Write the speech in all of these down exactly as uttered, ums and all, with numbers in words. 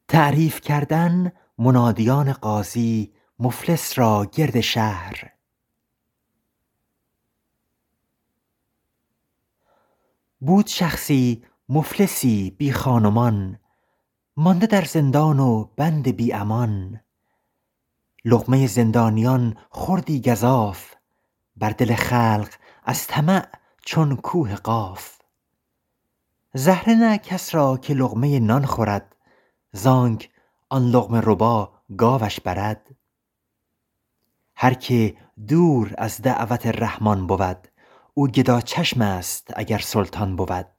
تعریف کردن منادیان قاضی مفلس را گرد شهر. بود شخصی مفلسی بی خانمان، مانده در زندان و بند بی امان. لقمه زندانیان خوردی گزاف، بر دل خلق از طمع چون کوه قاف. زهره نه کس را که لقمه نان خورد، زانک آن لقمه ربا گاوش برد. هر که دور از دعوت رحمان بود، او گدا چشم است اگر سلطان بود.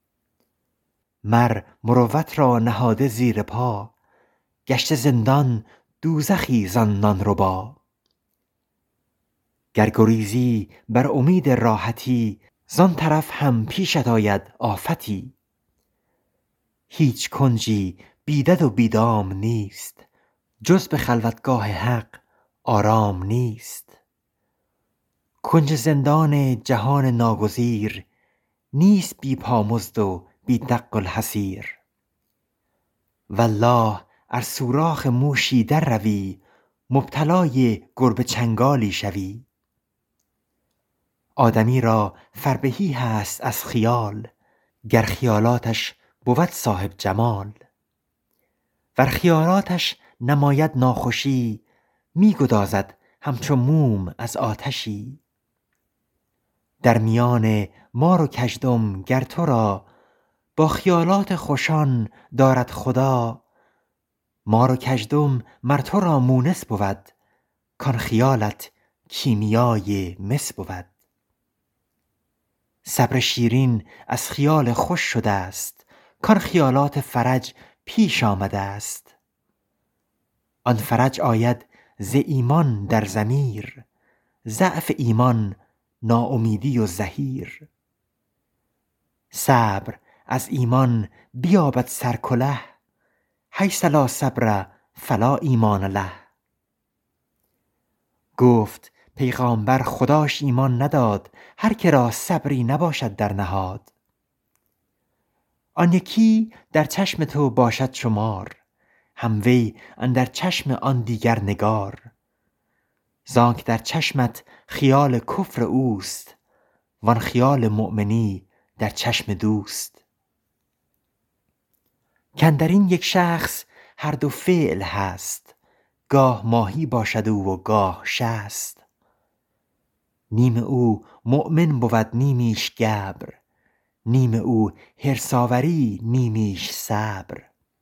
مر مروت را نهاده زیر پا، گشته زندان دوزخی زان نان ربا. گر گریزی بر امید راحتی، زان طرف هم پیشت آید آفتی. هیچ کنجی بی دد و بی دام نیست، جز به خلوتگاه حق آرام نیست. کنج زندان جهان ناگزیر، نیست بی پامزد و بی دق الحصیر. والله ار سوراخ موشی در روی، مبتلای گربه چنگالی شوی. آدمی را فربهی هست از خیال، گر خیالاتش بود صاحب جمال. ور خیالاتش نماید ناخوشی، می گدازد همچو موم از آتشی. در میان مار و کژدم گر تو را، با خیالات خوشان دارد خدا. مار و کژدم مر تو را مونس بود، کان خیالت کیمیای مس بود. صبر شیرین از خیال خوش شده است، کان خیالات فرج پیش آمده است. آن فرج آید ز ایمان در ضمیر، ضعف ایمان ناامیدی و زحیر. صبر از ایمان بیابد سرکله، حیث لا صبر فلا ایمان له. گفت پیغامبر خداش ایمان نداد، هر که را صبری نباشد در نهاد. آن یکی در چشم تو باشد شمار، هم وی اندر چشم آن دیگر نگار. زانک در چشمت خیال کفر اوست، وان خیال مؤمنی در چشم دوست. کاندر این یک شخص هر دو فعل هست، گاه ماهی باشد او و گاه شست. نیم او مؤمن بود نیمیش گبر، نیم او حرص آوری نیمیش صبر.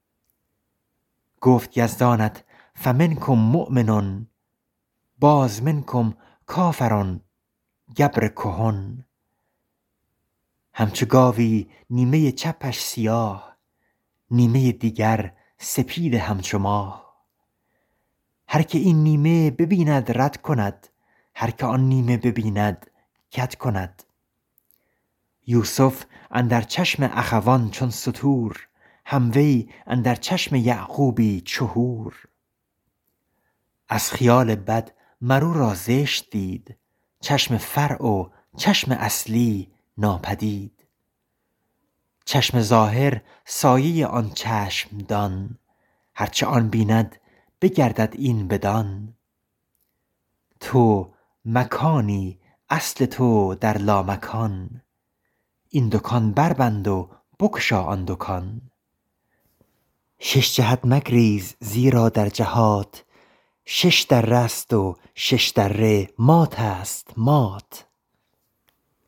گفت یزدانت فمنکم مؤمن، باز منکم کافر گبر کهن. همچو گاوی نیمه چپش سیاه، نیمه دیگر سپید همچو ماه. هر که این نیمه ببیند رد کند، هر که آن نیمه ببیند کد کند. یوسف اندر چشم اخوان چون ستور، هم وی اندر چشم یعقوبی چو حور. از خیال بد مر او را زشت دید، چشم فرع و چشم اصلی ناپدید. چشم ظاهر سایه آن چشم دان، هرچه آن بیند بگردد این بدان. تو مکانی اصل تو در لامکان، این دکان بربند و بگشا آن دکان. شش جهت مگریز زیرا در جهات، شش دره است و شش دره مات است مات.